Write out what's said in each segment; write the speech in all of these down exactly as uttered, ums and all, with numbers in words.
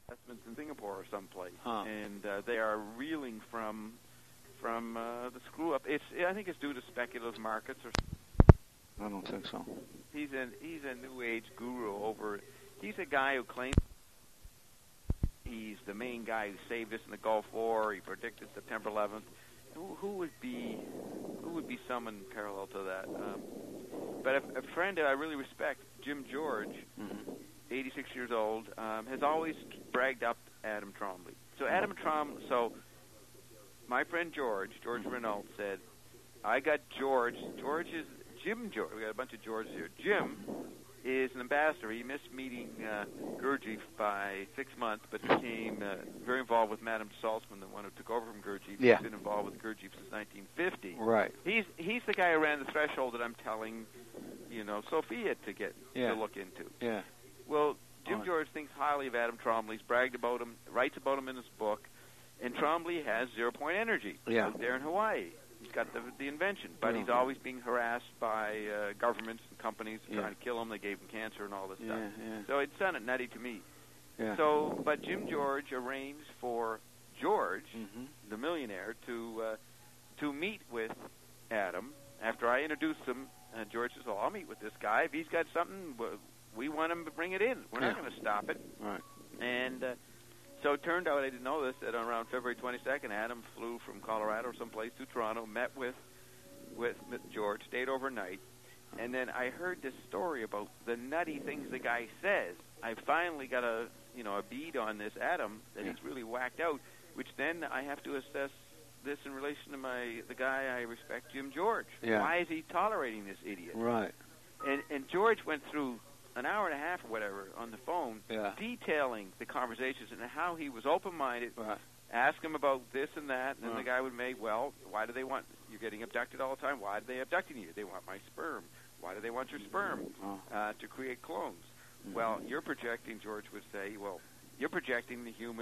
investments in Singapore or someplace, huh. and uh, they are reeling from from uh, the screw up. It's I think it's due to speculative markets or. I don't think so. He's a he's a new age guru over. He's a guy who claims he's the main guy who saved us in the Gulf War. He predicted September eleventh. Who, who would be who would be someone parallel to that? Um, but a, a friend that I really respect, Jim George, mm-hmm. eighty-six years old, um, has always bragged up Adam Trombley. So Adam Trombley. So my friend George, George mm-hmm. Renault said, I got George. George is Jim George. We got a bunch of Georges here. Jim is an ambassador. He missed meeting uh, Gurdjieff by six months, but became uh, very involved with Madame Salzman, the one who took over from Gurdjieff. Yeah. He's been involved with Gurdjieff since nineteen fifty. Right. He's he's the guy who ran the threshold that I'm telling, you know, Sophia to get yeah. to look into. Yeah. Well, Jim oh. George thinks highly of Adam Trombley. He's bragged about him, writes about him in his book, and Trombley has zero-point energy yeah. out there in Hawaii. He's got the, the invention, but yeah. he's always being harassed by uh, governments and companies yeah. trying to kill him. They gave him cancer and all this yeah, stuff. Yeah. So it sounded nutty to me. Yeah. So, but Jim George arranged for George, mm-hmm. the millionaire, to uh, to meet with Adam. After I introduced him, uh, George says, "Well, I'll meet with this guy. If he's got something, we want him to bring it in. We're yeah. not going to stop it." Right. And uh, so it turned out, I didn't know this, that around February twenty-second, Adam flew from Colorado or someplace to Toronto, met with with George, stayed overnight, and then I heard this story about the nutty things the guy says. I finally got a you know a bead on this Adam that yeah. he's really whacked out, which then I have to assess this in relation to my the guy I respect, Jim George. Yeah. Why is he tolerating this idiot? Right. And and George went through an hour and a half or whatever on the phone, yeah. detailing the conversations and how he was open-minded. Right. Ask him about this and that, and then right. the guy would make, well, why do they want, you're getting abducted all the time, why are they abducting you? They want my sperm. Why do they want your sperm? Oh. Uh, to create clones. Mm-hmm. Well, you're projecting, George would say, well, you're projecting the human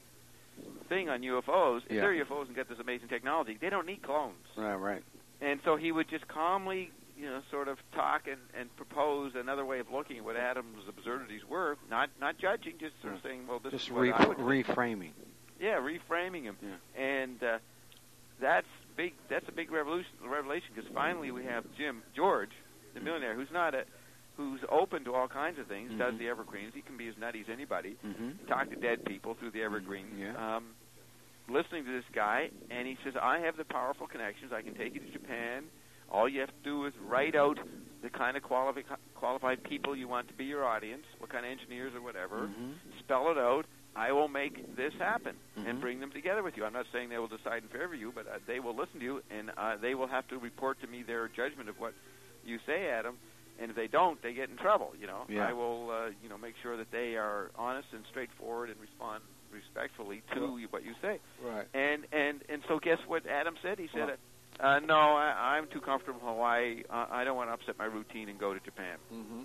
thing on U F Os. If yeah. they're U F Os and get this amazing technology, they don't need clones. Right, right. And so he would just calmly, you know, sort of talk and, and propose another way of looking at what Adam's absurdities were, not not judging, just sort of yeah. saying, well, this just is what re- I would reframing. Yeah, reframing him. Yeah. And uh, that's big. That's a big revolution, revelation, because finally we have Jim George, the mm-hmm. millionaire, who's not a, who's open to all kinds of things. Mm-hmm. Does the evergreens? He can be as nutty as anybody. Mm-hmm. Talk to dead people through the evergreens. Yeah. Um, listening to this guy, and he says, I have the powerful connections. I can take you to Japan. All you have to do is write out the kind of quali- qualified people you want to be your audience, what kind of engineers or whatever. Mm-hmm. Spell it out. I will make this happen mm-hmm. and bring them together with you. I'm not saying they will decide in favor of you, but uh, they will listen to you, and uh, they will have to report to me their judgment of what you say, Adam. And if they don't, they get in trouble. You know, yeah. I will, uh, you know, make sure that they are honest and straightforward and respond respectfully to well, what you say. Right. And and and so, guess what Adam said? He said, well, uh, "No, I, I'm too comfortable in Hawaii. Uh, I don't want to upset my routine and go to Japan." Mm-hmm.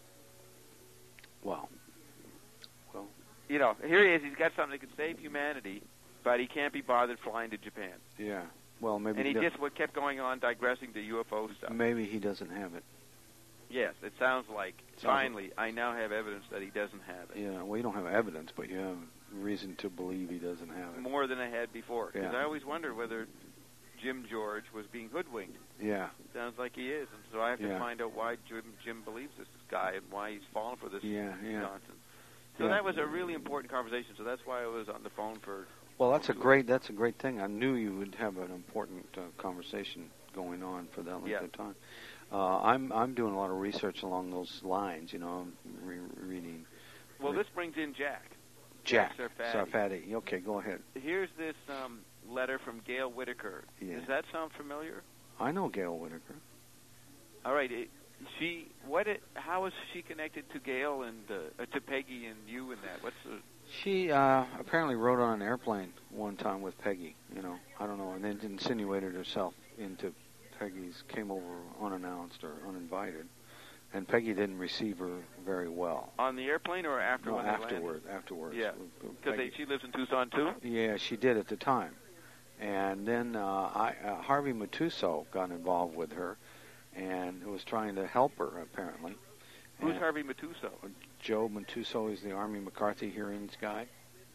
Wow. Well, you know, here he is. He's got something that could save humanity, but he can't be bothered flying to Japan. Yeah. Well, maybe. And he he just what kept going on, digressing to U F O stuff. Maybe he doesn't have it. Yes, it sounds like. Sounds finally, like, I now have evidence that he doesn't have it. Yeah. Well, you don't have evidence, but you have reason to believe he doesn't have it. More than I had before. Because yeah. I always wondered whether Jim George was being hoodwinked. Yeah. Sounds like he is, and so I have to yeah. find out why Jim, Jim believes this guy and why he's fallen for this yeah, yeah. nonsense. So yeah. that was a really important conversation. So that's why I was on the phone for. Well, that's a great. That's a great thing. I knew you would have an important uh, conversation going on for that length yeah. of time. Uh, I'm I'm doing a lot of research along those lines. You know, I'm re- reading. Well, re- this brings in Jack. Jack Sarfati. Sarfati. Okay, go ahead. Here's this um, letter from Gail Whitaker. Yeah. Does that sound familiar? I know Gail Whitaker. All right. It, she what? It, how is she connected to Gail and uh, to Peggy and you and that? What's the? She uh, apparently rode on an airplane one time with Peggy. You know, I don't know, and then insinuated herself into Peggy's. Came over unannounced or uninvited, and Peggy didn't receive her very well. On the airplane or after? No, when afterward. They landed? Afterwards. Yeah, because she lives in Tucson too. Yeah, she did at the time, and then uh, I, uh, Harvey Matuso got involved with her, and was trying to help her apparently. Who's and Harvey Matuso? Joe Matuso is the Army McCarthy hearings guy.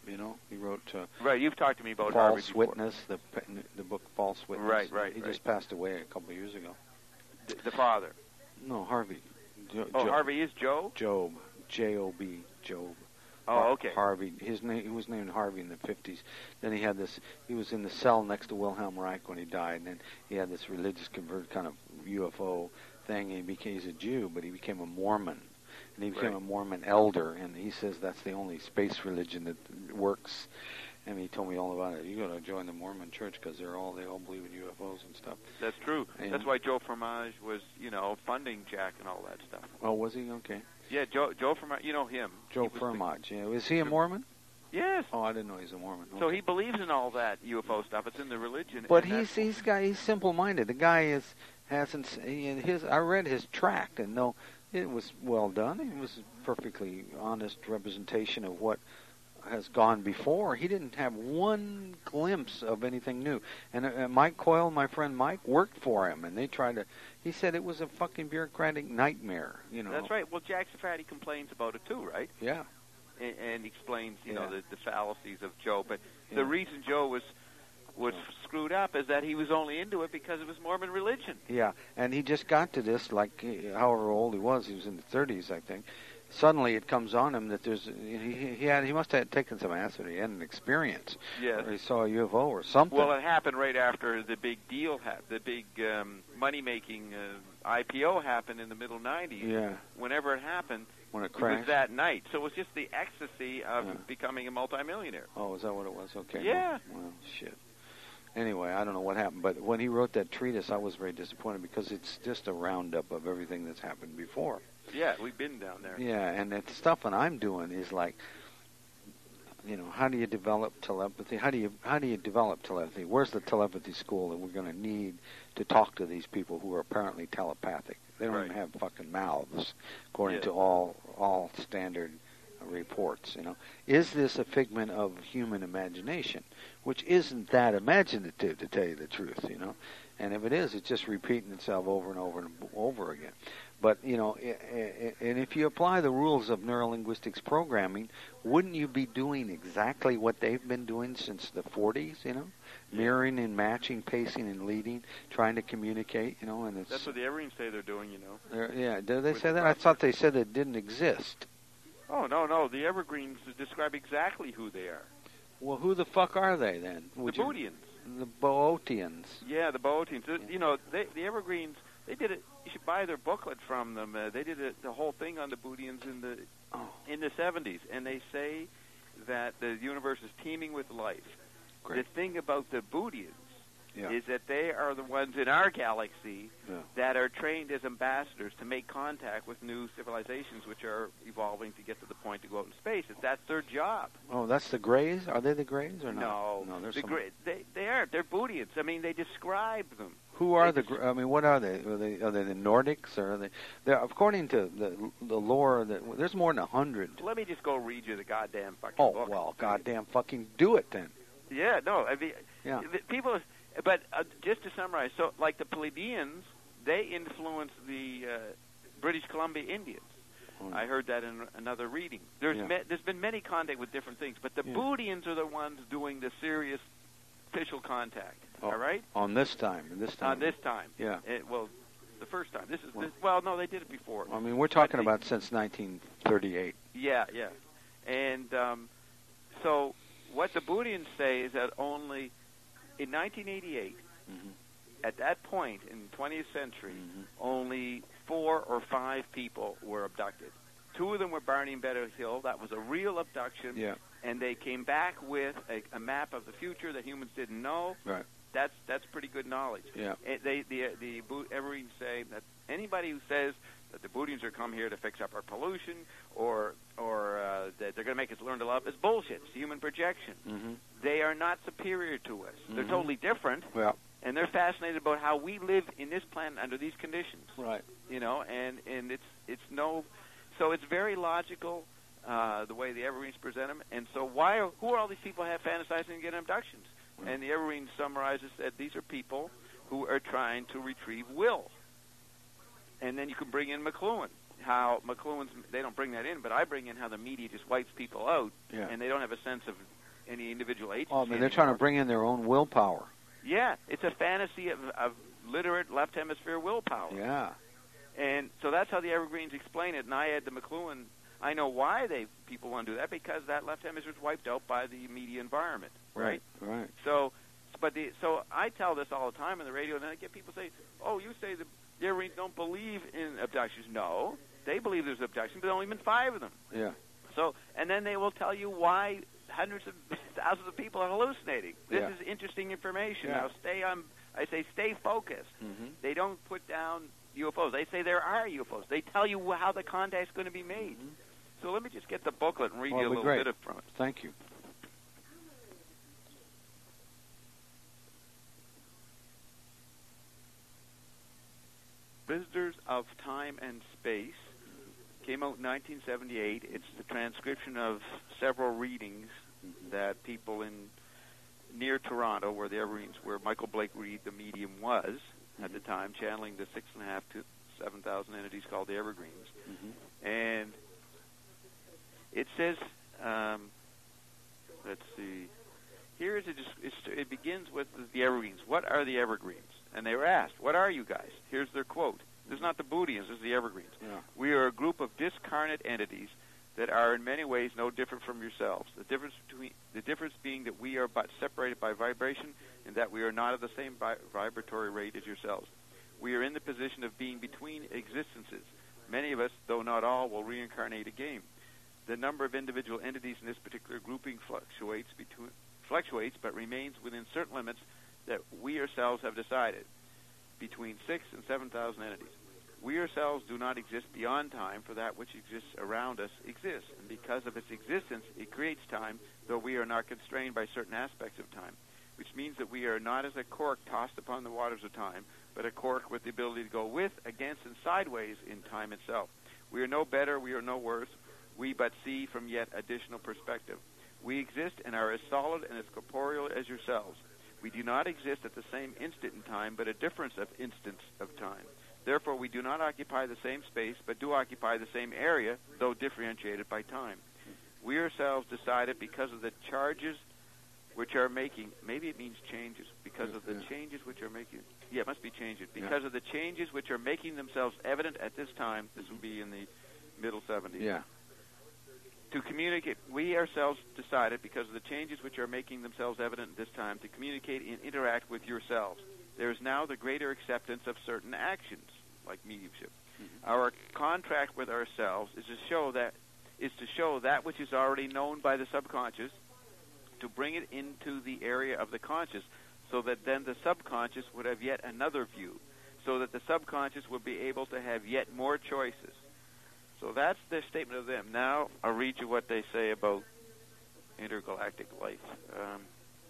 You know, he wrote uh, right. You've talked to me about Harvey False before. Witness, the the book False Witness. Right, right, He right. just passed away a couple of years ago. The, the father. No, Harvey. Jo- Oh, Job. Harvey is Joe? Job. J O B. Job. Oh, Har- okay. Harvey. His name. He was named Harvey in the fifties. Then he had this. He was in the cell next to Wilhelm Reich when he died, and then he had this religious convert kind of U F O thing. And he became he's a Jew, but he became a Mormon, and he became Right. a Mormon elder. And he says that's the only space religion that works. And he told me all about it. You got to join the Mormon Church because they're all they all believe in U F Os and stuff. That's true. Yeah. That's why Joe Fromage was, you know, funding Jack and all that stuff. Oh, was he? Okay. Yeah, Joe Joe Fromage, you know him. Joe He was the- Fromage. Yeah. Is he a Mormon? Yes. Oh, I didn't know he's a Mormon. So Okay. he believes in all that U F O stuff. It's in the religion. But and he's that's- he's got he's simple-minded. The guy is hasn't s- he, his. I read his tract, and no, it was well done. It was a perfectly honest representation of what has gone before. He didn't have one glimpse of anything new. And uh, Mike Coyle, my friend Mike, worked for him, and they tried to. He said it was a fucking bureaucratic nightmare. You know. That's right. Well, Jack Safati complains about it too, right? Yeah. And, and explains, you know, Yeah. the, the fallacies of Joe. But Yeah. the reason Joe was was screwed up is that he was only into it because it was Mormon religion. Yeah, and he just got to this, like, uh, however old he was, he was in the thirties, I think. Suddenly it comes on him that there's, he, he had, he must have taken some acid, he had an experience. Yes. Or he saw a U F O or something. Well, it happened right after the big deal happened, the big um, money-making uh, I P O happened in the middle nineties. Yeah, Whenever it happened, when it it was crashed. that night. So it was just the ecstasy of Yeah. becoming a multimillionaire. Oh, is that what it was? Okay. Yeah. Well, well, shit. Anyway, I don't know what happened, but when he wrote that treatise, I was very disappointed because it's just a roundup of everything that's happened before. Yeah, we've been down there. Yeah, and the stuff that I'm doing is like, you know, how do you develop telepathy? How do you how do you develop telepathy? Where's the telepathy school that we're going to need to talk to these people who are apparently telepathic? They don't Right. even have fucking mouths, according Yeah. to all all standard reports. You know, is this a figment of human imagination? Which isn't that imaginative, to tell you the truth. You know, and if it is, it's just repeating itself over and over and over again. But, you know, i- i- and if you apply the rules of neurolinguistics programming, wouldn't you be doing exactly what they've been doing since the forties, you know? Mirroring and matching, pacing and leading, trying to communicate, you know, and it's... That's what the Evereens say they're doing, you know. they're- yeah, did they With say the that? I process. thought they said it didn't exist. Oh, no, no. The Evergreens describe exactly who they are. Well, who the fuck are they, then? The Would you- Boodians. The Boötians. Yeah, the Boötians. Uh, You know, they, the Evergreens, they did it. You should buy their booklet from them. Uh, they did it, the whole thing on the Boodians in the Oh, in the seventies, and they say that the universe is teeming with life. great. The thing about the Boodians Yeah. is that they are the ones in our galaxy Yeah. that are trained as ambassadors to make contact with new civilizations which are evolving to get to the point to go out in space. It's that's their job. Oh, that's the Greys? Are they the Greys or not? No, No, there's the some... gra- they they are. They're Boodians. I mean, they describe them. Who are They the? Gr- I mean, what are they? Are they are they the Nordics or are they? They're according to the the lore that there's more than a hundred. Let me just go read you the goddamn fucking Oh book. well, goddamn, fucking do it then. Yeah, no, I mean, Yeah. the people. But uh, just to summarize, so like the Plebeians, they influenced the uh, British Columbia Indians. Oh, I heard that in another reading. There's Yeah. me- there's been many contact with different things, but the Yeah. Boodians are the ones doing the serious official contact. Oh, all right, On this time, this time. on this time. Yeah. It, well, the first time. This is Well- this, well, no, they did it before. I mean, we're talking the- about since nineteen thirty-eight. Yeah, yeah. And um, so what the Boodians say is that only in nineteen eighty-eight, Mhm. at that point in the twentieth century, Mhm. only four or five people were abducted. Two of them were Barney and Better Hill. That was a real abduction. Yeah. And they came back with a, a map of the future that humans didn't know. Right. That's that's pretty good knowledge. Yeah. It, they the the Bo- Evereens say that anybody who says that the Boodians are come here to fix up our pollution or or uh, that they're going to make us learn to love is bullshit. It's human projection. Mm-hmm. They are not superior to us. They're Mhm. totally different, Well. and they're fascinated about how we live in this planet under these conditions. Right. You know, and and it's it's no, so it's very logical uh, the way the Evereens present them. And so why are, who are all these people who have fantasizing and getting abductions? Right. And the Evereens summarizes that these are people who are trying to retrieve will. And then you can bring in McLuhan. How McLuhan's, they don't bring that in, but I bring in how the media just wipes people out, Yeah. and they don't have a sense of any individual agency. Oh, I mean, they're trying to bring in their own willpower. Yeah, it's a fantasy of, of literate left hemisphere willpower. Yeah. And so that's how the Evergreens explain it. And I had the McLuhan. I know why they people want to do that, because that left hemisphere is wiped out by the media environment. Right. Right. Right. So, but the so I tell this all the time on the radio, and then I get people say, "Oh, you say the, the Evergreens don't believe in abductions." No, they believe there's abductions, but there have only been five of them. Yeah. So, and then they will tell you why hundreds of thousands of people are hallucinating. This Yeah. is interesting information. Yeah. Now, stay on. I say stay focused. Mm-hmm. They don't put down U F Os. They say there are U F Os. They tell you how the contact's going to be made. Mm-hmm. So let me just get the booklet and read Well, you a it'd be little great. bit of from it. Thank you. Visitors of Time and Space came out in nineteen seventy-eight. It's the transcription of several readings Mm-hmm. that people in near Toronto, where the Evergreens, where Michael Blake Reed, the medium, was mm-hmm. at the time, channeling the six and a half to seven thousand entities called the Evergreens. Mm-hmm. And it says, um, let's see, here is a, it's, it begins with the, the Evergreens. What are the Evergreens? And they were asked, what are you guys? Here's their quote. This is not the Bootians, this is the Evergreens. Yeah. We are a group of discarnate entities that are in many ways no different from yourselves. The difference between the difference being that we are but separated by vibration, and that we are not of the same vi- vibratory rate as yourselves. We are in the position of being between existences. Many of us, though not all, will reincarnate again. The number of individual entities in this particular grouping fluctuates between fluctuates, but remains within certain limits that we ourselves have decided, between six and seven thousand entities. We ourselves do not exist beyond time, for that which exists around us exists, and because of its existence, it creates time, though we are not constrained by certain aspects of time, which means that we are not as a cork tossed upon the waters of time, but a cork with the ability to go with, against, and sideways in time itself. We are no better, we are no worse, we but see from yet additional perspective. We exist and are as solid and as corporeal as yourselves. We do not exist at the same instant in time, but a difference of instants of time. Therefore, we do not occupy the same space, but do occupy the same area, though differentiated by time. We ourselves decided because of the charges which are making, maybe it means changes, because of the yeah. changes which are making, yeah, it must be changes, because yeah. of the changes which are making themselves evident at this time, this would be in the middle seventies. Yeah. To communicate, we ourselves decided, because of the changes which are making themselves evident at this time, to communicate and interact with yourselves. There is now the greater acceptance of certain actions, like mediumship. Mm-hmm. Our contract with ourselves is to show that is to show that which is already known by the subconscious, to bring it into the area of the conscious, so that then the subconscious would have yet another view, so that the subconscious would be able to have yet more choices. So that's their statement of them. Now I'll read you what they say about intergalactic life. Um,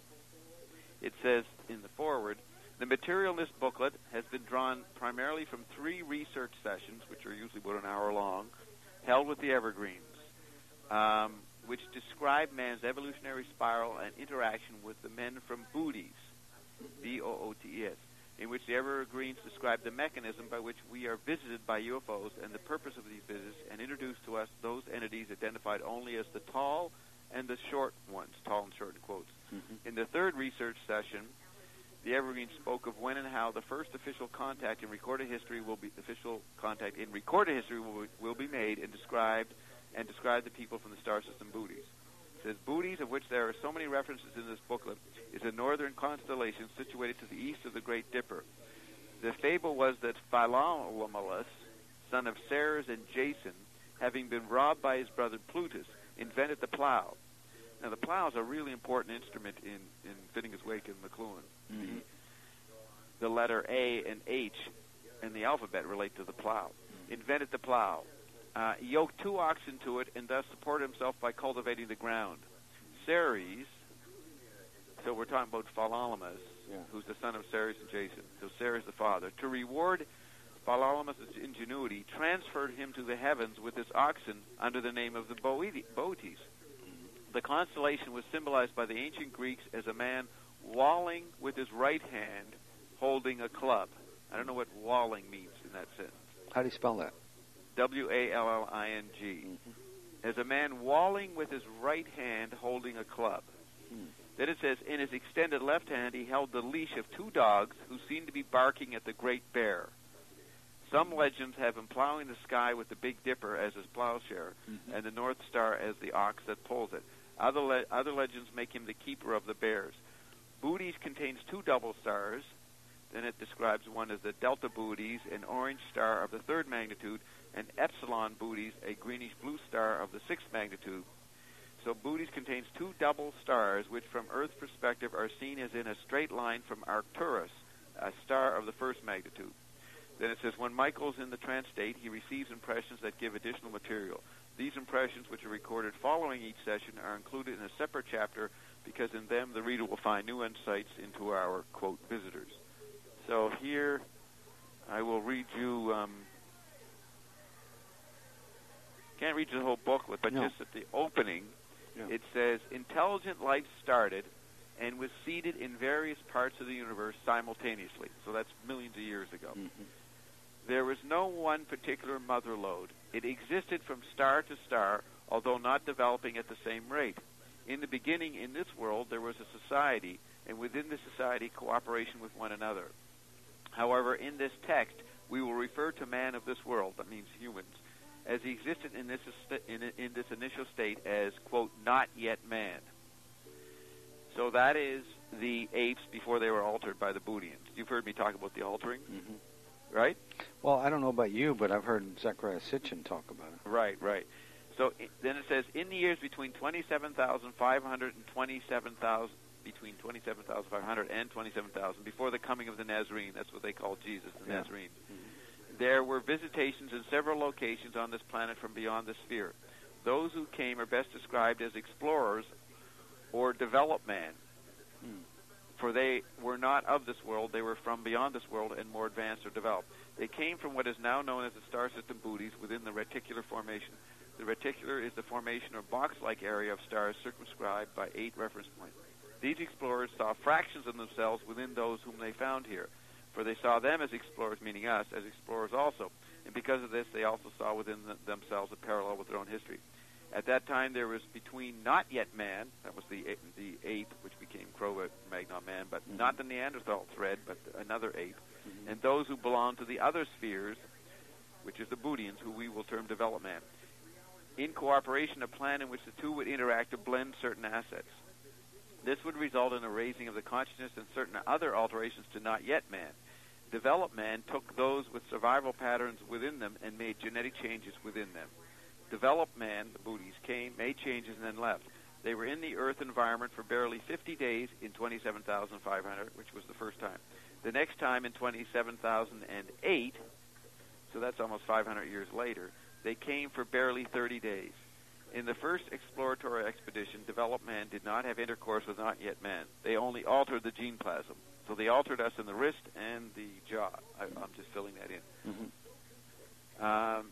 it says in the foreword, the material in this booklet has been drawn primarily from three research sessions, which are usually about an hour long, held with the Evergreens, um, which describe man's evolutionary spiral and interaction with the men from Booties, B O O T E S, in which the Evergreens describe the mechanism by which we are visited by U F Os and the purpose of these visits, and introduce to us those entities identified only as the tall and the short ones, tall and short in quotes. Mm-hmm. In the third research session, the Evergreens spoke of when and how the first official contact in recorded history will be official contact in recorded history will, will be made and described and describe the people from the star system Booties. It says Booties, of which there are so many references in this booklet, is a northern constellation situated to the east of the Great Dipper. The fable was that Philomelus, son of Ceres and Jason, having been robbed by his brother Plutus, invented the plow. Now, the plow is a really important instrument in, in Finnegan's Wake and McLuhan. Mm-hmm. The letter A and H in the alphabet relate to the plow. Mm-hmm. Invented the plow. Uh, he yoked two oxen to it and thus supported himself by cultivating the ground. Ceres, so we're talking about Philomelus, yeah. who's the son of Ceres and Jason. So Ceres the father. To reward Philomelus' ingenuity, transferred him to the heavens with his oxen under the name of the Boetes. The constellation was symbolized by the ancient Greeks as a man walling with his right hand holding a club. I don't know what walling means in that sentence. How do you spell that? W A L L I N G. Mm-hmm. As a man walling with his right hand holding a club. Hmm. Then it says, in his extended left hand, he held the leash of two dogs who seemed to be barking at the Great Bear. Some legends have him plowing the sky with the Big Dipper as his plowshare, mm-hmm. and the North Star as the ox that pulls it. Other, le- other legends make him the keeper of the bears. Bootes contains two double stars. Then it describes one as the Delta Bootes, an orange star of the third magnitude, and Epsilon Bootes, a greenish-blue star of the sixth magnitude. So Bootes contains two double stars, which from Earth's perspective are seen as in a straight line from Arcturus, a star of the first magnitude. Then it says, when Michael's in the trance state, he receives impressions that give additional material. These impressions, which are recorded following each session, are included in a separate chapter because in them the reader will find new insights into our, quote, visitors. So here I will read you, um, can't read you the whole booklet, but no. just at the opening, yeah. It says, intelligent life started and was seeded in various parts of the universe simultaneously. So that's millions of years ago. Mm-hmm. There was no one particular mother lode. It existed from star to star, although not developing at the same rate. In the beginning, in this world, there was a society, and within the society, cooperation with one another. However, in this text, we will refer to man of this world, that means humans, as he existed in this, in, in this initial state as, quote, not yet man. So that is the apes before they were altered by the Booteans. You've heard me talk about the altering, mm-hmm. right? Well, I don't know about you, but I've heard Zechariah Sitchin talk about it. Right, right. So it, then it says, in the years between twenty-seven thousand five hundred and twenty-seven thousand, between twenty-seven thousand five hundred and twenty-seven thousand, before the coming of the Nazarene, that's what they call Jesus, the yeah. Nazarene, mm-hmm. there were visitations in several locations on this planet from beyond the sphere. Those who came are best described as explorers or developed man. Hmm. For they were not of this world, they were from beyond this world and more advanced or developed. They came from what is now known as the star system Bootes within the reticular formation. The reticular is the formation or box-like area of stars circumscribed by eight reference points. These explorers saw fractions of themselves within those whom they found here, for they saw them as explorers, meaning us, as explorers also. And because of this, they also saw within the, themselves a parallel with their own history. At that time, there was between not yet man, that was the the ape, which became Cro-Magnon man, but mm-hmm. not the Neanderthal thread, but another ape, mm-hmm. and those who belong to the other spheres, which is the Booteans, who we will term developed man. In cooperation, a plan in which the two would interact to blend certain assets. This would result in a raising of the consciousness and certain other alterations to not yet man. Developed man took those with survival patterns within them and made genetic changes within them. Developed man, the Bootes, came, made changes, and then left. They were in the Earth environment for barely fifty days in twenty-seven thousand five hundred, which was the first time. The next time in twenty-seven thousand eight, so that's almost five hundred years later, they came for barely thirty days. In the first exploratory expedition, developed man did not have intercourse with not yet man. They only altered the gene plasm. So they altered us in the wrist and the jaw. I, I'm just filling that in. Mm-hmm. Um,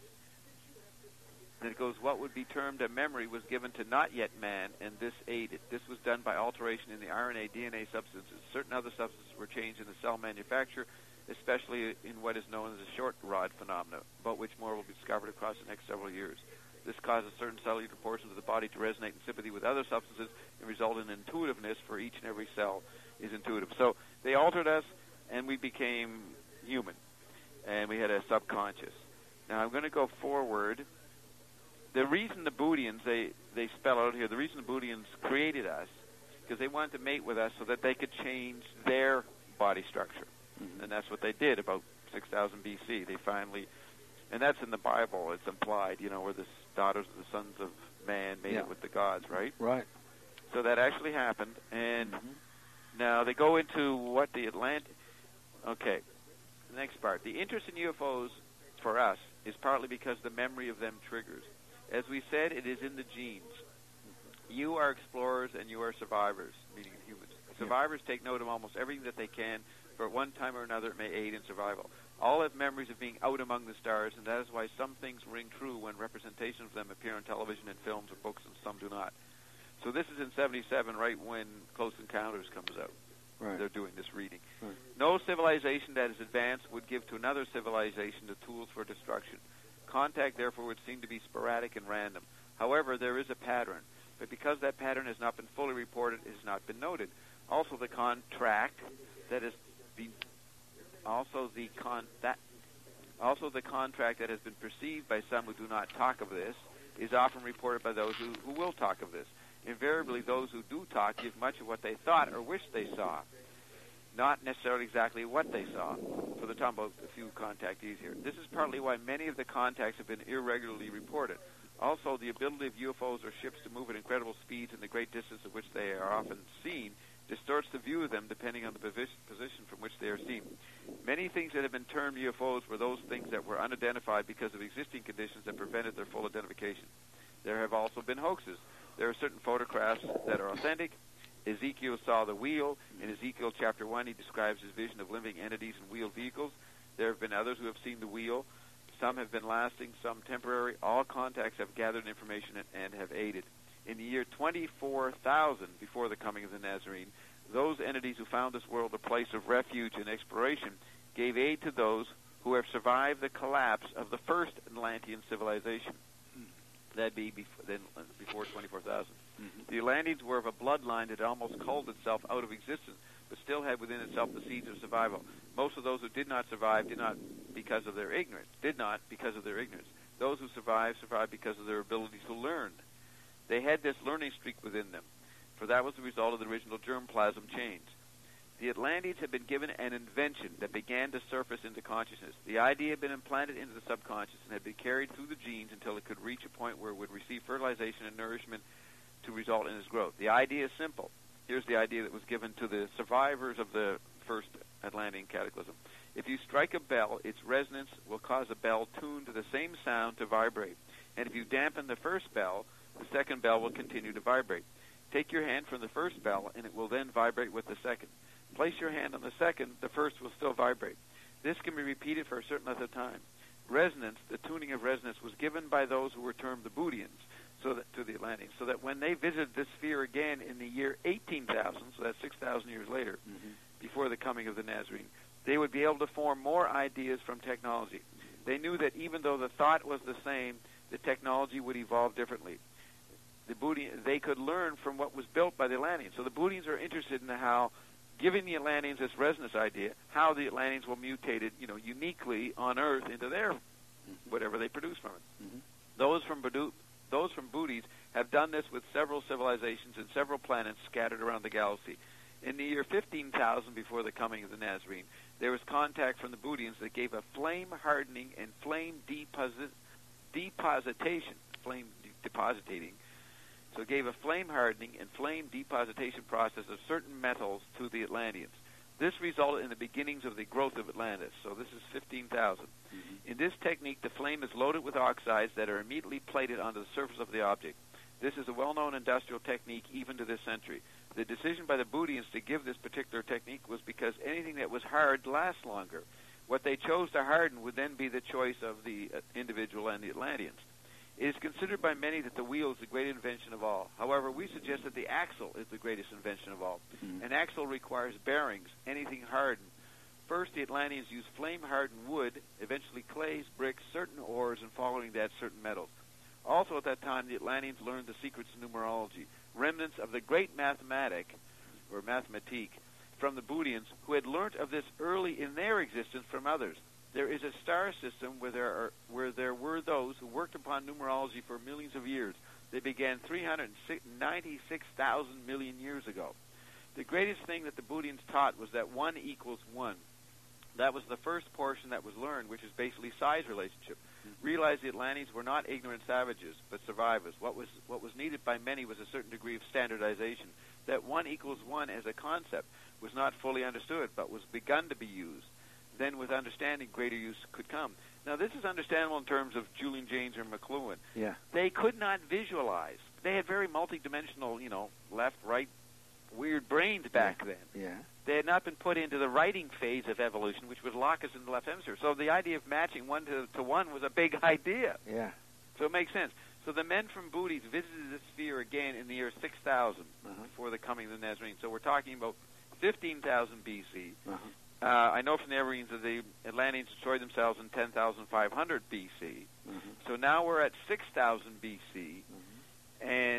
and it goes, what would be termed a memory was given to not yet man, and this aided. This was done by alteration in the R N A, D N A substances. Certain other substances were changed in the cell manufacture, especially in what is known as a short rod phenomena, about which more will be discovered across the next several years. This causes certain cellular portions of the body to resonate in sympathy with other substances and result in intuitiveness for each and every cell is intuitive. So they altered us, and we became human, and we had a subconscious. Now I'm going to go forward. The reason the Booteans, they, they spell out here, the reason the Booteans created us, because they wanted to mate with us so that they could change their body structure. Mm-hmm. And that's what they did about six thousand B C. They finally, and that's in the Bible, it's implied, you know, where the daughters of the sons of man made yeah. it with the gods, right? Right. So that actually happened, and mm-hmm. now they go into what the Atlantic, okay, the next part. The interest in U F Os for us is partly because the memory of them triggers. As we said, it is in the genes. You are explorers and you are survivors, meaning humans. Survivors take note of almost everything that they can, for at one time or another it may aid in survival. All have memories of being out among the stars, and that is why some things ring true when representations of them appear on television and films or books, and some do not. So this is in seventy-seven, right when Close Encounters comes out. Right. They're doing this reading. Right. No civilization that is advanced would give to another civilization the tools for destruction. Contact, therefore, would seem to be sporadic and random. However, there is a pattern. but because that pattern has not been fully reported, it has not been noted. Also, the contract that has been also the con that also the contract that has been perceived by some who do not talk of this is often reported by those who, who will talk of this. Invariably, those who do talk give much of what they thought or wished they saw, not necessarily exactly what they saw. So they're talking about a few contactees here. This is partly why many of the contacts have been irregularly reported. Also, the ability of U F Os or ships to move at incredible speeds and the great distance at which they are often seen distorts the view of them depending on the position from which they are seen. Many things that have been termed U F Os were those things that were unidentified because of existing conditions that prevented their full identification. There have also been hoaxes. There are certain photographs that are authentic. Ezekiel saw the wheel. In Ezekiel chapter one, he describes his vision of living entities and wheeled vehicles. There have been others who have seen the wheel. Some have been lasting, some temporary. All contacts have gathered information and have aided. In the year twenty-four thousand, before the coming of the Nazarene, those entities who found this world a place of refuge and exploration gave aid to those who have survived the collapse of the first Atlantean civilization. That'd be before, then, before twenty-four thousand. Mm-hmm. The Atlanteans were of a bloodline that had almost culled itself out of existence, but still had within itself the seeds of survival. Most of those who did not survive did not because of their ignorance. Did not because of their ignorance. Those who survived survived because of their ability to learn. They had this learning streak within them, for that was the result of the original germplasm change. The Atlanteans had been given an invention that began to surface into consciousness. The idea had been implanted into the subconscious and had been carried through the genes until it could reach a point where it would receive fertilization and nourishment to result in its growth. The idea is simple. Here's the idea that was given to the survivors of the first Atlantean cataclysm. If you strike a bell, its resonance will cause a bell tuned to the same sound to vibrate. And if you dampen the first bell, the second bell will continue to vibrate. Take your hand from the first bell, and it will then vibrate with the second. Place your hand on the second, the first will still vibrate. This can be repeated for a certain length of time. Resonance, the tuning of resonance, was given by those who were termed the Bootians, so that, to the Atlanteans, so that when they visited this sphere again in the year eighteen thousand, so that's six thousand years later, mm-hmm. before the coming of the Nazarene, they would be able to form more ideas from technology. They knew that even though the thought was the same, the technology would evolve differently. The Bootians, they could learn from what was built by the Atlanteans. So the Bootians are interested in how, giving the Atlanteans this resonance idea, how the Atlanteans will mutate it, you know, uniquely on Earth into their whatever they produce from it. Mm-hmm. Those from Badu, those from Booties have done this with several civilizations and several planets scattered around the galaxy. In the year fifteen thousand before the coming of the Nazarene, there was contact from the Bootians that gave a flame hardening and flame deposit, depositation, flame de- depositating. So it gave a flame hardening and flame depositation process of certain metals to the Atlanteans. This resulted in the beginnings of the growth of Atlantis. So this is fifteen thousand. Mm-hmm. In this technique, the flame is loaded with oxides that are immediately plated onto the surface of the object. This is a well-known industrial technique even to this century. The decision by the Bootians to give this particular technique was because anything that was hard lasts longer. What they chose to harden would then be the choice of the individual and the Atlanteans. It is considered by many that the wheel is the great invention of all. However, we suggest that the axle is the greatest invention of all. Mm-hmm. An axle requires bearings, anything hardened. First, the Atlanteans used flame-hardened wood, eventually clays, bricks, certain ores, and following that, certain metals. Also at that time, the Atlanteans learned the secrets of numerology, remnants of the great mathematic, or mathematique, from the Bootians, who had learnt of this early in their existence from others. There is a star system where there are where there were those who worked upon numerology for millions of years. They began three hundred ninety-six thousand million years ago. The greatest thing that the Bootians taught was that one equals one. That was the first portion that was learned, which is basically size relationship. Mm-hmm. Realize the Atlanteans were not ignorant savages, but survivors. What was what was needed by many was a certain degree of standardization. That one equals one as a concept was not fully understood, but was begun to be used. Then with understanding, greater use could come. Now, this is understandable in terms of Julian Jaynes or McLuhan. Yeah. They could not visualize. They had very multidimensional, you know, left, right, weird brains back yeah. then. Yeah. They had not been put into the writing phase of evolution, which would lock us in the left hemisphere. So the idea of matching one to, to one was a big idea. Yeah. So it makes sense. So the men from Booties visited this sphere again in the year six thousand uh-huh. before the coming of the Nazarene. So we're talking about fifteen thousand B C. Uh-huh. Uh, I know from the Evergreens that the Atlanteans destroyed themselves in ten thousand five hundred B C. Mm-hmm. So now we're at six thousand B C, mm-hmm. and there was a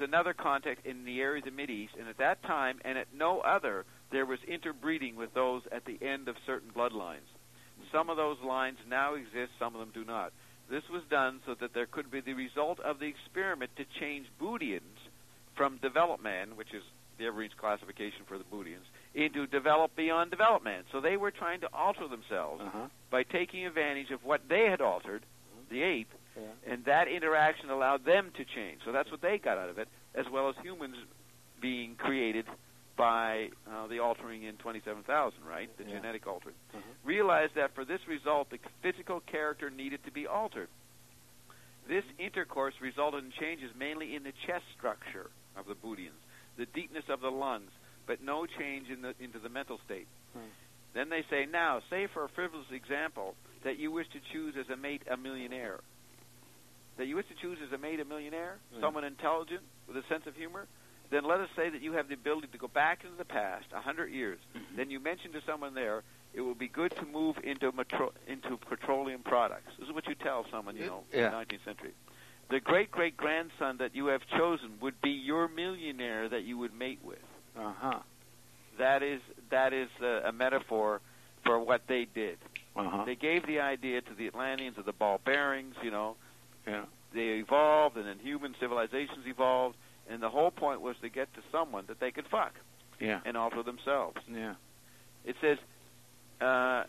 another contact in the area of the Mideast, and at that time and at no other, there was interbreeding with those at the end of certain bloodlines. Some of those lines now exist, some of them do not. This was done so that there could be the result of the experiment to change Bootians from developed man, which is the Everene's classification for the Bootians, into developed beyond developed man. So they were trying to alter themselves Uh-huh. by taking advantage of what they had altered, the ape, Yeah. and that interaction allowed them to change. So that's what they got out of it, as well as humans being created by uh, the altering in twenty-seven thousand, right? The Yeah. genetic altering. Uh-huh. Realized that for this result, the physical character needed to be altered. This intercourse resulted in changes mainly in the chest structure of the Bootians, the deepness of the lungs, but no change in the, into the mental state. Hmm. Then they say, now, say for a frivolous example that you wish to choose as a mate a millionaire. That you wish to choose as a mate a millionaire, Hmm. someone intelligent with a sense of humor, then let us say that you have the ability to go back into the past, a hundred years. Mm-hmm. Then you mention to someone there, it will be good to move into metro- into petroleum products. This is what you tell someone, you know, in Yeah. the nineteenth century. The great-great-grandson that you have chosen would be your millionaire that you would mate with. Uh-huh. That is that is a, a metaphor for what they did. Uh-huh. They gave the idea to the Atlanteans of the ball bearings, you know. Yeah. They evolved, and then human civilizations evolved, and the whole point was to get to someone that they could fuck Yeah. and alter themselves. Yeah. It says, uh,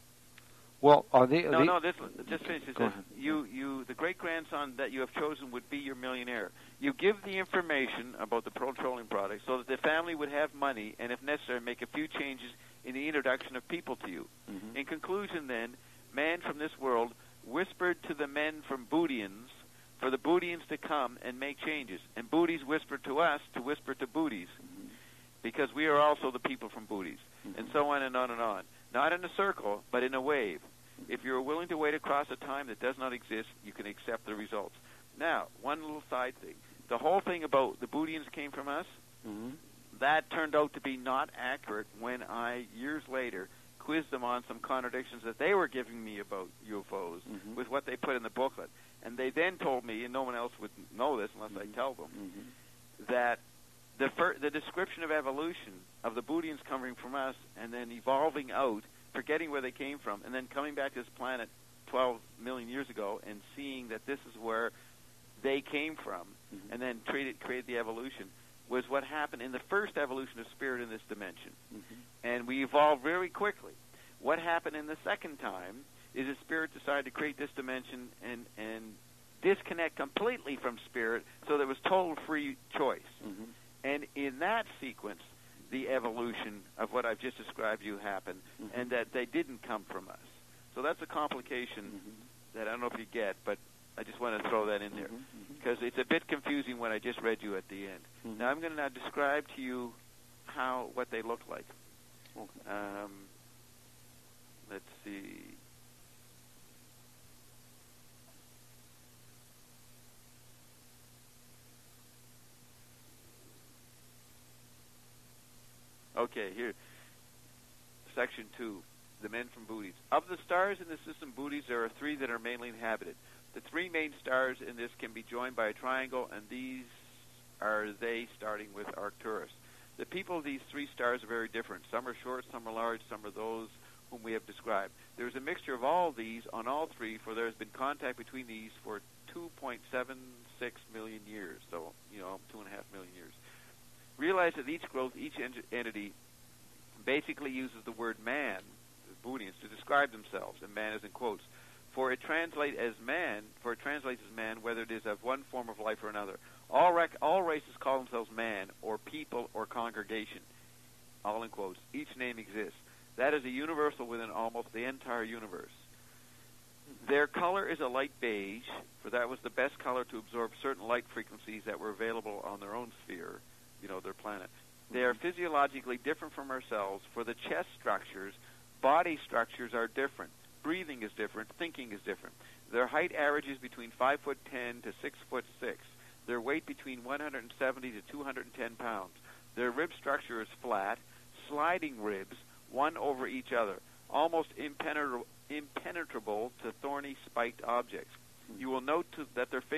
Well, are they... Are no, they, no, this just finish. It Go says, ahead. you, you, the great-grandson that you have chosen would be your millionaire. You give the information about the petroleum products so that the family would have money, and if necessary, make a few changes in the introduction of people to you. Mhm. In conclusion, then, man from this world whispered to the men from Bootians for the Bootians to come and make changes. And Booties whispered to us to whisper to Booties, Mhm. because we are also the people from Booties, Mhm. and so on and on and on. Not in a circle, but in a wave. If you're willing to wait across a time that does not exist, you can accept the results. Now, one little side thing. The whole thing about the Bootians came from us, Mhm. that turned out to be not accurate when I, years later, quizzed them on some contradictions that they were giving me about U F Os Mhm. with what they put in the booklet. And they then told me, and no one else would know this unless I tell them, Mhm. that the fir- the description of evolution of the Bootians coming from us and then evolving out, forgetting where they came from, and then coming back to this planet twelve million years ago and seeing that this is where they came from, Mhm. and then created, created the evolution, was what happened in the first evolution of spirit in this dimension. Mhm. And we evolved very quickly. What happened in the second time is that spirit decided to create this dimension and, and disconnect completely from spirit, so there was total free choice. Mhm. And in that sequence, the evolution of what I've just described to you happened, Mhm. and that they didn't come from us. So that's a complication Mhm. that I don't know if you get, but I just want to throw that in there, Mhm. Mhm. because it's a bit confusing what I just read you at the end. Mhm. Now I'm going to now describe to you how what they look like. Okay. Um, let's see. Okay, here. Section two, the men from Booties. Of the stars in the system Booties, there are three that are mainly inhabited. The three main stars in this can be joined by a triangle, and these are they, starting with Arcturus. The people of these three stars are very different. Some are short, some are large, some are those whom we have described. There is a mixture of all these on all three, for there has been contact between these for two point seven six million years, so, you know, two and a half million years. Realize that each growth, each en- entity basically uses the word man, the Bootians, to describe themselves, and man is in quotes. For it translates as man, for it translates as man, whether it is of one form of life or another. All rec- all races call themselves man, or people, or congregation, all in quotes. Each name exists. That is a universal within almost the entire universe. Their color is a light beige, for that was the best color to absorb certain light frequencies that were available on their own sphere, you know, their planet. They are physiologically different from ourselves. For the chest structures, body structures are different. Breathing is different. Thinking is different. Their height averages between five foot ten to six foot six. Their weight between one hundred seventy to two hundred ten pounds. Their rib structure is flat, sliding ribs, one over each other, almost impenetrable, impenetrable to thorny spiked objects. You will note to, that their fing-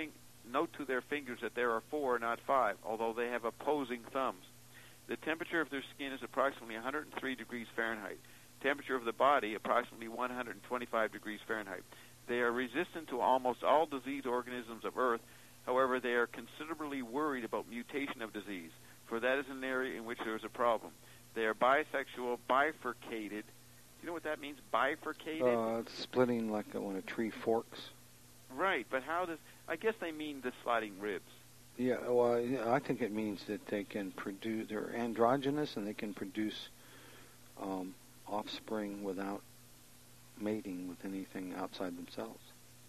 note to their fingers that there are four, not five, although they have opposing thumbs. The temperature of their skin is approximately one hundred three degrees Fahrenheit. Temperature of the body, approximately one hundred twenty-five degrees Fahrenheit. They are resistant to almost all disease organisms of Earth. However, they are considerably worried about mutation of disease, for that is an area in which there is a problem. They are bisexual, bifurcated. Do you know what that means, bifurcated? Uh, it's splitting like when a tree forks. Right, but how does... I guess they mean the sliding ribs. Yeah, well, I think it means that they can produce... They're androgynous, and they can produce um, offspring without mating with anything outside themselves.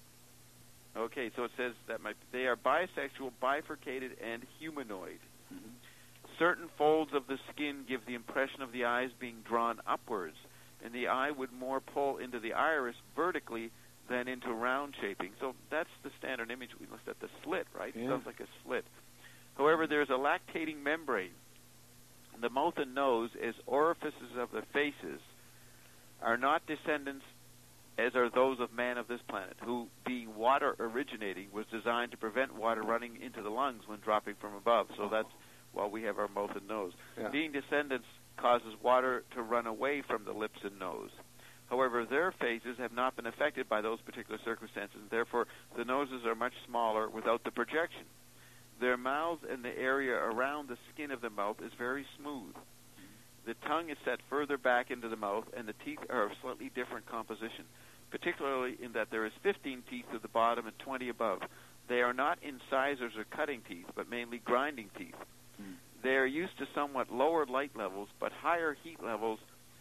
Okay, so it says that my, they are bisexual, bifurcated, and humanoid. Mm-hmm. Certain folds of the skin give the impression of the eyes being drawn upwards, and the eye would more pull into the iris vertically than into round shaping. So that's the standard image we looked at, the slit, right? Yeah. It sounds like a slit. However, there's a lactating membrane. The mouth and nose, as orifices of the faces, are not descendants as are those of man of this planet, who, being water originating, was designed to prevent water running into the lungs when dropping from above. So that's why we have our mouth and nose. Yeah. Being descendants causes water to run away from the lips and nose. However, their faces have not been affected by those particular circumstances, and therefore the noses are much smaller without the projection. Their mouths and the area around the skin of the mouth is very smooth. The tongue is set further back into the mouth, and the teeth are of slightly different composition, particularly in that there is fifteen teeth at the bottom and twenty above. They are not incisors or cutting teeth, but mainly grinding teeth. Mm. They are used to somewhat lower light levels, but higher heat levels,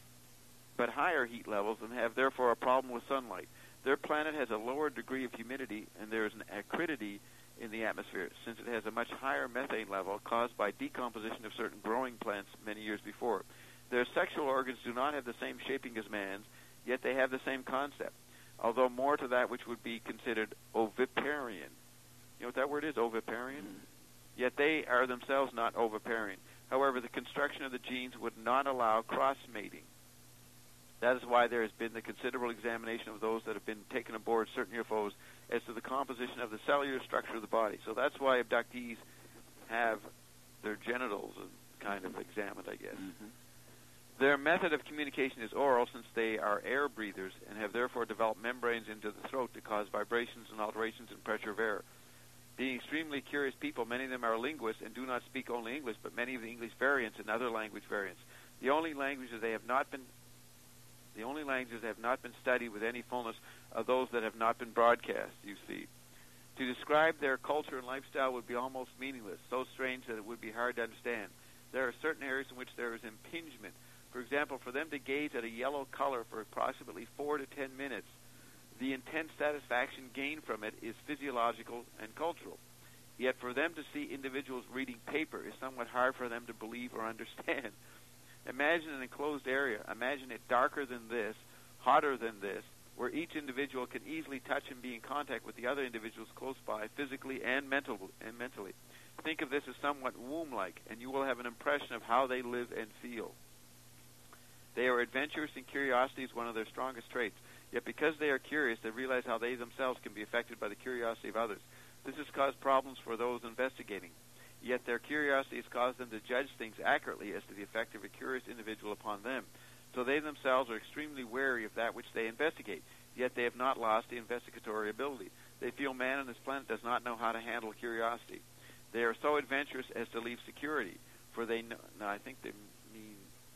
but higher heat levels, and have therefore a problem with sunlight. Their planet has a lower degree of humidity, and there is an acridity in the atmosphere, since it has a much higher methane level caused by decomposition of certain growing plants many years before. Their sexual organs do not have the same shaping as man's, yet they have the same concept, although more to that which would be considered oviparian. You know what that word is, oviparian? Mm. Yet they are themselves not oviparian. However, the construction of the genes would not allow cross-mating. That is why there has been the considerable examination of those that have been taken aboard certain U F Os as to the composition of the cellular structure of the body. So that's why abductees have their genitals kind of examined, I guess. Mm-hmm. Their method of communication is oral, since they are air breathers and have therefore developed membranes into the throat to cause vibrations and alterations in pressure of air. Being extremely curious people, many of them are linguists and do not speak only English, but many of the English variants and other language variants. The only languages they have not been The only languages that have not been studied with any fullness are those that have not been broadcast, you see. To describe their culture and lifestyle would be almost meaningless, so strange that it would be hard to understand. There are certain areas in which there is impingement. For example, for them to gaze at a yellow color for approximately four to ten minutes, the intense satisfaction gained from it is physiological and cultural. Yet for them to see individuals reading paper is somewhat hard for them to believe or understand. Imagine an enclosed area. Imagine it darker than this, hotter than this, where each individual can easily touch and be in contact with the other individuals close by, physically and, mental, and mentally. Think of this as somewhat womb-like, and you will have an impression of how they live and feel. They are adventurous, and curiosity is one of their strongest traits. Yet because they are curious, they realize how they themselves can be affected by the curiosity of others. This has caused problems for those investigating. Yet their curiosity has caused them to judge things accurately as to the effect of a curious individual upon them. So they themselves are extremely wary of that which they investigate, yet they have not lost the investigatory ability. They feel man on this planet does not know how to handle curiosity. They are so adventurous as to leave security, for they know, no, I think they mean,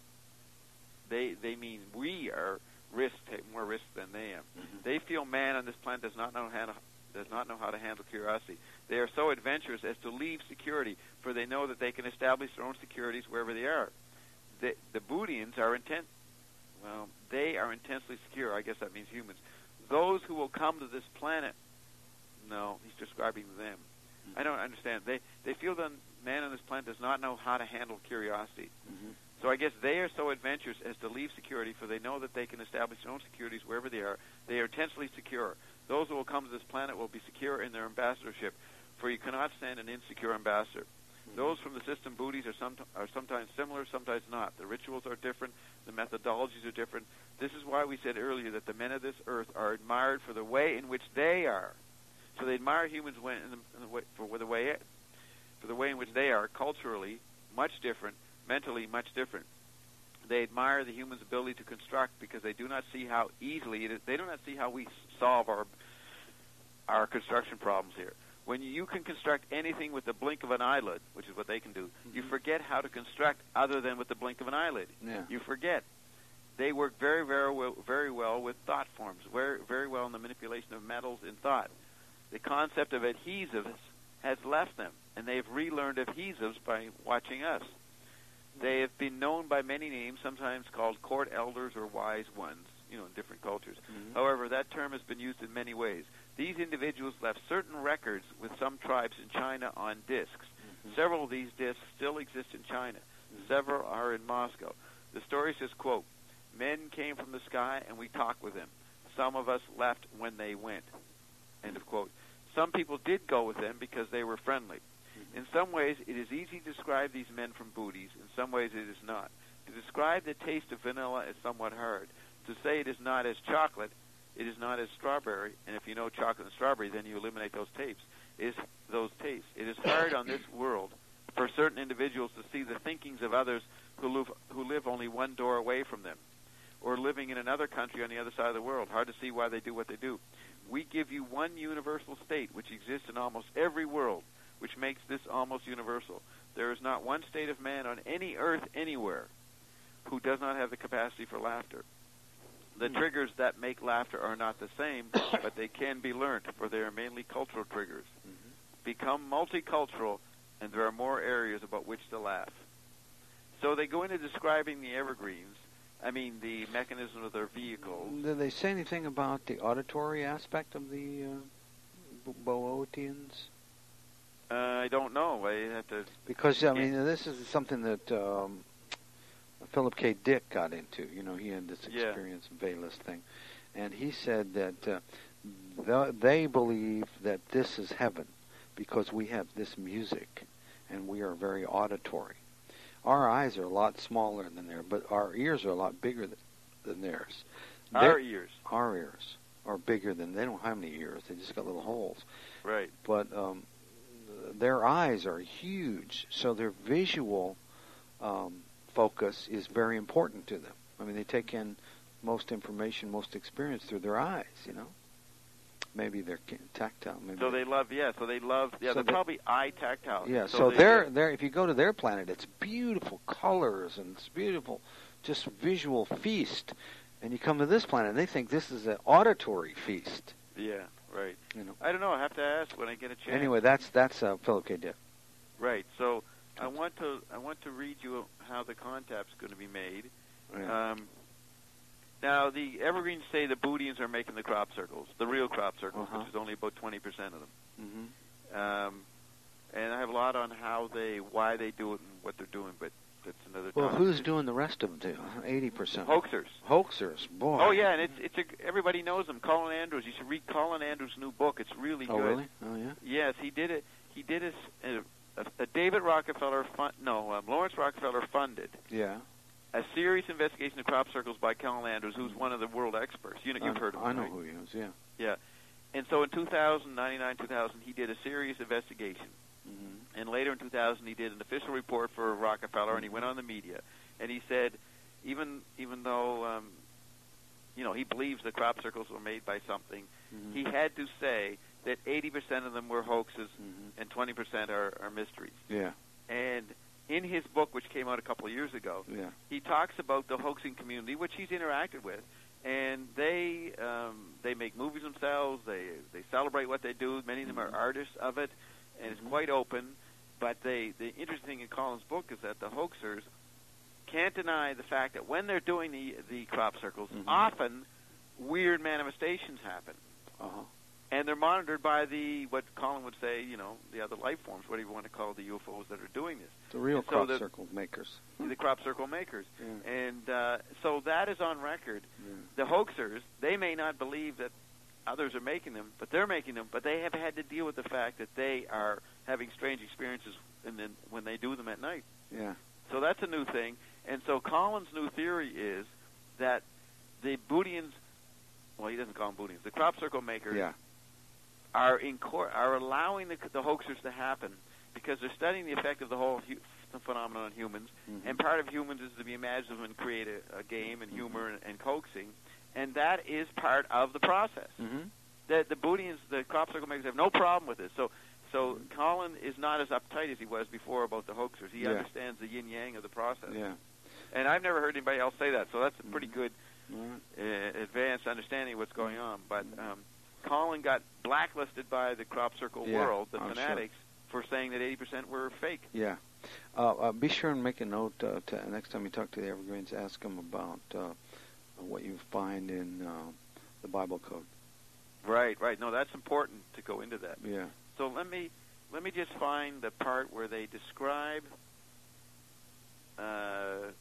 they, they mean we are risk, take more risk than they am. Mm-hmm. They feel man on this planet does not know how to does not know how to handle curiosity. They are so adventurous as to leave security, for they know that they can establish their own securities wherever they are. The, the Boudians are intent, well, they are intensely secure. I guess that means humans. Those who will come to this planet, no, he's describing them. Mm-hmm. I don't understand. They they feel that man on this planet does not know how to handle curiosity. Mm-hmm. So I guess they are so adventurous as to leave security, for they know that they can establish their own securities wherever they are. They are intensely secure. Those who will come to this planet will be secure in their ambassadorship, for you cannot send an insecure ambassador. Mm-hmm. Those from the system Boudies are, some, are sometimes similar, sometimes not. The rituals are different. The methodologies are different. This is why we said earlier that the men of this earth are admired for the way in which they are. So they admire humans when, in the, in the way, for the way for the way in which they are culturally much different, mentally much different. They admire the human's ability to construct because they do not see how easily it is, they do not see how we solve our our construction problems here. When you can construct anything with the blink of an eyelid, which is what they can do, mm-hmm. you forget how to construct other than with the blink of an eyelid. Yeah. You forget. They work very, very well, very well with thought forms, very, very well in the manipulation of metals in thought. The concept of adhesives has left them, and they've relearned adhesives by watching us. They have been known by many names, sometimes called court elders or wise ones, you know, in different cultures. Mm-hmm. However, that term has been used in many ways. These individuals left certain records with some tribes in China on discs. Mm-hmm. Several of these discs still exist in China. Mm-hmm. Several are in Moscow. The story says, quote, men came from the sky and we talked with them. Some of us left when they went. End of quote. Some people did go with them because they were friendly. In some ways, it is easy to describe these men from booties. In some ways, it is not. To describe the taste of vanilla is somewhat hard. To say it is not as chocolate, it is not as strawberry, and if you know chocolate and strawberry, then you eliminate those tapes. It is those tastes. It is hard on this world for certain individuals to see the thinkings of others who live, who live only one door away from them, or living in another country on the other side of the world. Hard to see why they do what they do. We give you one universal state which exists in almost every world, which makes this almost universal. There is not one state of man on any earth anywhere who does not have the capacity for laughter. The mm-hmm. triggers that make laughter are not the same, but they can be learned, for they are mainly cultural triggers. Mm-hmm. Become multicultural, and there are more areas about which to laugh. So they go into describing the evergreens, I mean the mechanism of their vehicles. Did they say anything about the auditory aspect of the uh, Boötians? Uh, I don't know. I have to. Because I mean, this is something that um, Philip K. Dick got into. You know, he had this experience, yeah. Velas thing, and he said that uh, the, they believe that this is heaven because we have this music, and we are very auditory. Our eyes are a lot smaller than theirs, but our ears are a lot bigger than, than theirs. Our Their, ears. Our ears are bigger than they don't have any ears. They just got little holes. Right. But um, their eyes are huge, so their visual um, focus is very important to them. I mean, they take in most information, most experience through their eyes, you know. Maybe they're tactile. Maybe so they love, yeah. So they love, yeah. So they're they, probably eye tactile. Yeah. So, so they, they're there. If you go to their planet, it's beautiful colors and it's beautiful, just visual feast. And you come to this planet, and they think this is an auditory feast. Yeah. Right. You know. I don't know. I have to ask when I get a chance. Anyway, that's that's uh, Philip K. Dick. Right. So I want to I want to read you how the contap's going to be made. Yeah. Um, Now, the evergreens say the Bootians are making the crop circles, the real crop circles, uh-huh. which is only about twenty percent of them. Mm-hmm. Um, and I have a lot on how they, why they do it and what they're doing, but that's another Well, time. who's doing the rest of them, eighty percent? Hoaxers. Hoaxers, boy. Oh, yeah, and it's, it's a, everybody knows them. Colin Andrews. You should read Colin Andrews' new book. It's really oh, good. Oh, really? Oh, yeah? Yes, he did it. He did a, a, a David Rockefeller, fund, no, um, Lawrence Rockefeller funded. Yeah. A serious investigation of crop circles by Colin Andrews, who's one of the world experts. You know, you've I, heard of him, I know right? who he is, yeah. Yeah. And so in two thousand, ninety-nine, two thousand, he did a serious investigation. Mm-hmm. And later in two thousand, he did an official report for Rockefeller, mm-hmm. and he went on the media. And he said, even even though, um, you know, he believes the crop circles were made by something, mm-hmm. he had to say that eighty percent of them were hoaxes mm-hmm. and twenty percent are, are mysteries. Yeah. And in his book, which came out a couple of years ago, yeah. he talks about the hoaxing community, which he's interacted with, and they um, they make movies themselves. They they celebrate what they do. Many of them mm-hmm. are artists of it, and mm-hmm. it's quite open. But they the interesting thing in Colin's book is that the hoaxers can't deny the fact that when they're doing the the crop circles, mm-hmm. often weird manifestations happen. Uh-huh. And they're monitored by the, what Colin would say, you know, the other life forms, whatever you want to call the U F Os that are doing this. The real and crop so the, circle makers. The crop circle makers. Yeah. And uh, so that is on record. Yeah. The hoaxers, they may not believe that others are making them, but they're making them, but they have had to deal with the fact that they are having strange experiences and then when they do them at night. Yeah. So that's a new thing. And so Colin's new theory is that the Bootians, well, he doesn't call them Bootians, the crop circle makers, yeah. are in court, are allowing the, the hoaxers to happen because they're studying the effect of the whole hu- phenomenon on humans, Mm-hmm. and part of humans is to be imaginative and create a, a game and humor and, and coaxing, and that is part of the process. Mm-hmm. The, the Booleans, the crop circle makers have no problem with this. So, so Colin is not as uptight as he was before about the hoaxers. He Yeah. understands the yin yang of the process. Yeah. And I've never heard anybody else say that. So that's a pretty Mm-hmm. good Right. uh, advanced understanding of what's going on. But um, Colin got blacklisted by the crop circle Yeah, world, the I'm fanatics, for saying that eighty percent were fake. Yeah. Uh, uh, be sure and make a note uh, to, next time you talk to the Evergreens, ask them about uh, what you find in uh, the Bible code. Right, right. No, that's important to go into that. Yeah. So let me let me just find the part where they describe uh,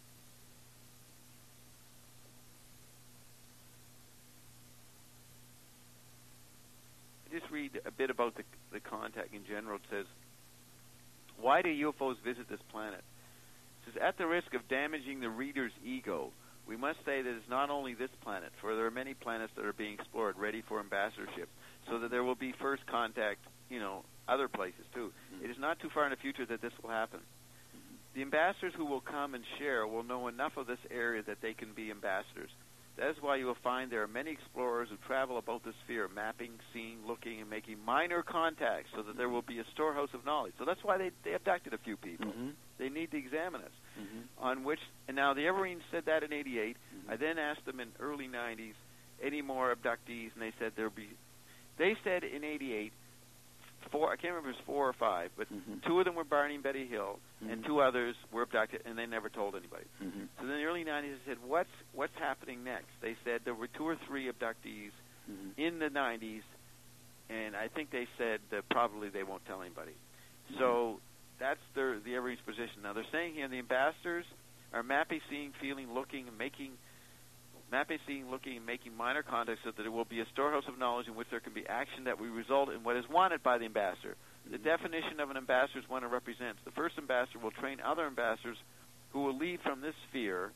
just read a bit about the, the contact in general. It says, why do U F Os visit this planet? It says, at the risk of damaging the reader's ego, we must say that it's not only this planet, for there are many planets that are being explored, ready for ambassadorship, so that there will be first contact, you know, other places too. Mm-hmm. It is not too far in the future that this will happen. Mm-hmm. The ambassadors who will come and share will know enough of this area that they can be ambassadors. That is why you will find there are many explorers who travel about the sphere, mapping, seeing, looking, and making minor contacts so that there will be a storehouse of knowledge. So that's why they, they abducted a few people. Mm-hmm. They need to examine us. Mm-hmm. On which, and now the Evergreens said that in eighty-eight. Mm-hmm. I then asked them in early nineties, any more abductees, and they said there'll be, they said in eighty-eight, four, I can't remember if it was four or five, but mm-hmm. two of them were Barney and Betty Hill, mm-hmm. and two others were abducted, and they never told anybody. Mm-hmm. So then in the early nineties, they said, what's, what's happening next? They said there were two or three abductees mm-hmm. in the nineties, and I think they said that probably they won't tell anybody. Mm-hmm. So that's their, the Evergreens position. Now they're saying here the ambassadors are mapping, seeing, feeling, looking, and making, mapping, seeing, looking, and making minor contacts so that there will be a storehouse of knowledge in which there can be action that will result in what is wanted by the ambassador. The definition of an ambassador is one it represents. The first ambassador will train other ambassadors who will leave from this sphere,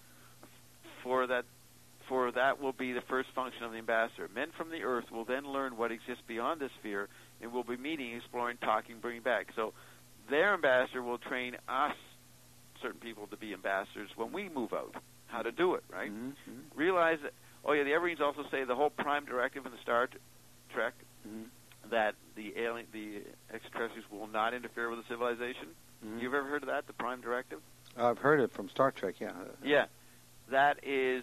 for that for that will be the first function of the ambassador. Men from the earth will then learn what exists beyond this sphere and will be meeting, exploring, talking, bringing back. So their ambassador will train us, certain people, to be ambassadors when we move out, how to do it, right? Mm-hmm. Realize that, oh yeah, the Evergreens also say the whole prime directive in the Star Trek, mm-hmm. that the alien, the extraterrestrials will not interfere with the civilization. Mm-hmm. You've ever heard of that, the prime directive? I've heard it from Star Trek, yeah. Yeah. That is,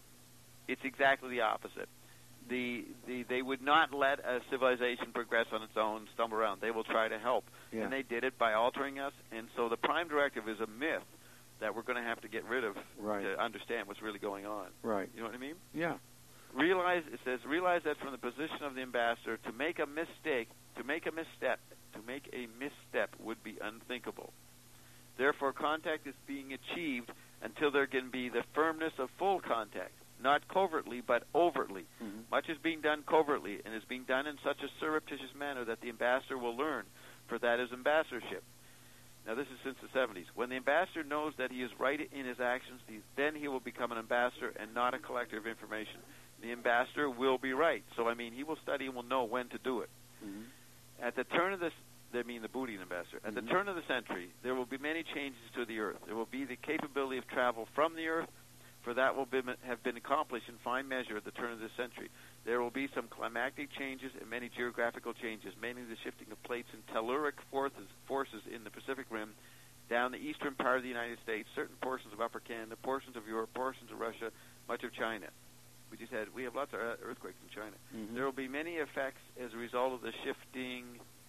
it's exactly the opposite. The, the They would not let a civilization progress on its own, stumble around. They will try to help. Yeah. And they did it by altering us. And so the prime directive is a myth that we're going to have to get rid of right. to understand what's really going on. Right. You know what I mean? Yeah. Realize, it says, realize that from the position of the ambassador, to make a mistake, to make a misstep, to make a misstep would be unthinkable. Therefore, contact is being achieved until there can be the firmness of full contact, not covertly, but overtly. Mm-hmm. Much is being done covertly, and is being done in such a surreptitious manner that the ambassador will learn, for that is ambassadorship. Now, this is since the seventies. When the ambassador knows that he is right in his actions, he, then he will become an ambassador and not a collector of information. The ambassador will be right. So, I mean, he will study and will know when to do it. Mm-hmm. At the turn of this, I mean the Boolean ambassador, at mm-hmm. the turn of the century, there will be many changes to the Earth. There will be the capability of travel from the Earth, for that will be, have been accomplished in fine measure at the turn of this century. There will be some climatic changes and many geographical changes, mainly the shifting of plates and telluric forces, forces in the Pacific Rim, down the eastern part of the United States, certain portions of Upper Canada, portions of Europe, portions of Russia, much of China. We just had, we have lots of earthquakes in China. Mm-hmm. There will be many effects as a result of the shifting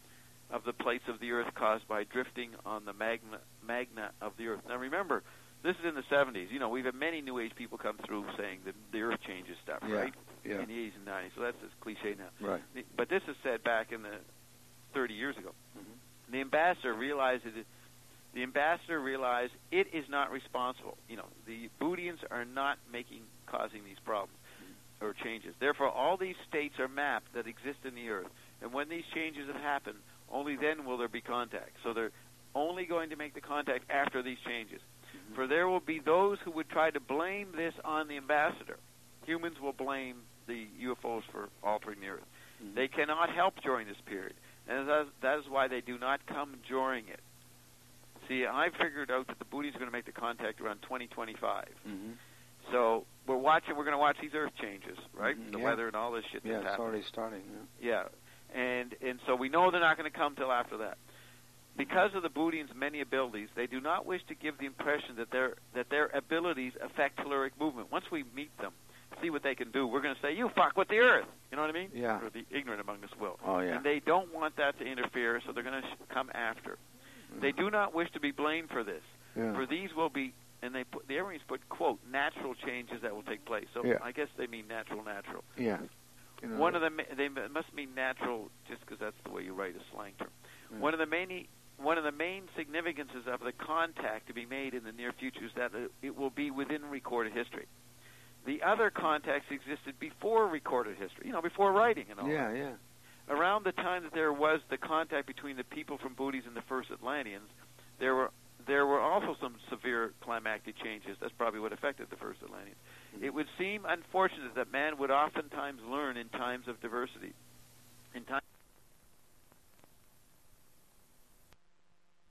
of the plates of the Earth caused by drifting on the magma, magna of the Earth. Now remember, this is in the seventies. You know, we've had many New Age people come through saying that the Earth changes stuff, yeah. right? Yeah. In the eighties and nineties. So that's as cliche now. Right. But this is said back in the thirty years ago. Mm-hmm. The ambassador realized it. The ambassador realized it is not responsible. You know, the Booleans are not making causing these problems or changes. Therefore, all these states are mapped that exist in the Earth. And when these changes have happened, only then will there be contact. So they're only going to make the contact after these changes. Mm-hmm. For there will be those who would try to blame this on the ambassador. Humans will blame the U F Os for altering the Earth. Mm-hmm. They cannot help during this period, and that is, that is why they do not come during it. See, I figured out that the booties are going to make the contact around twenty twenty-five. Mm-hmm. So we're watching. We're going to watch these Earth changes, right? Mm-hmm. The Yeah. weather and all this shit. Yeah, that's it's happening. already starting. Yeah. Yeah, and and so we know they're not going to come till after that. Because of the Boodians' many abilities, they do not wish to give the impression that their that their abilities affect telluric movement. Once we meet them, see what they can do, we're going to say, "You fuck with the Earth." You know what I mean? Yeah. Or the ignorant among us will. Oh yeah. And they don't want that to interfere, so they're going to sh- come after. Mm-hmm. They do not wish to be blamed for this. Yeah. For these will be, and they put the Arians put quote natural changes that will take place. So Yeah. I guess they mean natural, natural. Yeah. You know, One of them, they must mean natural, just because that's the way you write a slang term. Yeah. One of the main, one of the main significances of the contact to be made in the near future is that it will be within recorded history. The other contacts existed before recorded history, you know, before writing and all. Yeah, that. yeah. Around the time that there was the contact between the people from Booties and the first Atlanteans, there were there were also some severe climactic changes. That's probably what affected the first Atlanteans. Mm-hmm. It would seem unfortunate that man would oftentimes learn in times of diversity. In times